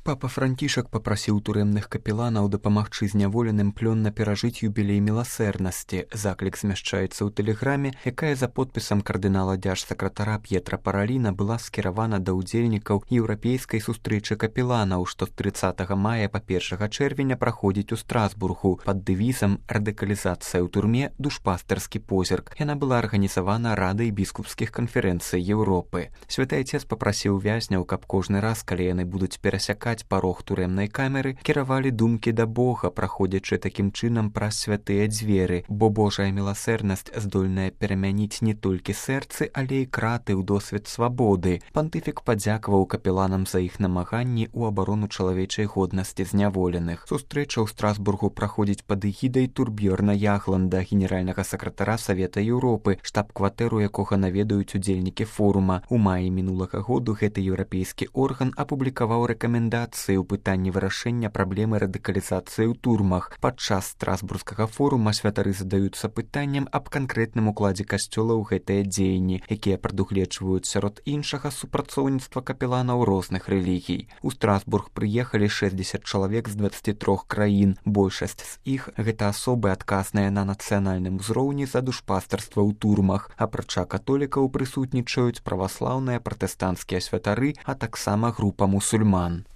Папа Францішак папрасіў турэмных капеланаў дапамагчы зняволеным плённа перажыць юбілей міласэрнасці. Заклік змяшчаецца ў тэлеграме, якая за подпісам кардынала дзяржсакратара П'етра Параліна была скіравана да ўдзельнікаў еўрапейскай сустрэчы капеланаў, што з 30 мая па 1 чэрвеня праходзіць у Страсбургу пад дэвізам «Радыкалізацыя ў турме. Душпастэрскі позірк». Яна была арганізавана Радай біскупскіх канферэнцый Еўропы. Святы Айцец папрасіў вязняў, каб кожны раз, калі яны будуць перасякаць парог турэмнай камеры, кіравалі думкі да Бога, праходзячы такім чынам праз святыя дзверы, бо Божая міласэрнасць здольная перамяніць не толькі сэрцы, але і краты ў досвед свабоды. Пантыфік падзякаваў капеланам за іх намаганні ў абарону чалавечай годнасці зняволеных. Сустрэча ў Страсбургу праходзіць пад эгідай Турбьёрна Ягланда, генеральнага сакратара Савета Еўропы, штаб-кватэру якога наведаюць удзельнікі форума. У маі мінулага году гэты еўрапейскі орган апублікаваў рэкамендацыі ў пытанні вырашэння праблемы радыкалізацыі ў турмах. Падчас страсбургскага форума святары задаюцца пытаннем аб канкрэтным укладзе касцёла ў гэтыя дзеянні, якія прадугледжваюць сярод іншага супрацоўніцтва капеланаў розных рэлігій. У Страсбург прыехалі 60 чалавек з 23 краін. Большасць з іх гэта асобы, адказныя на нацыянальным узроўні за душпастарства ў турмах. Апрача католікаў прысутнічаюць праваслаўныя, пратэстанцкія святары, а таксама група мусульман.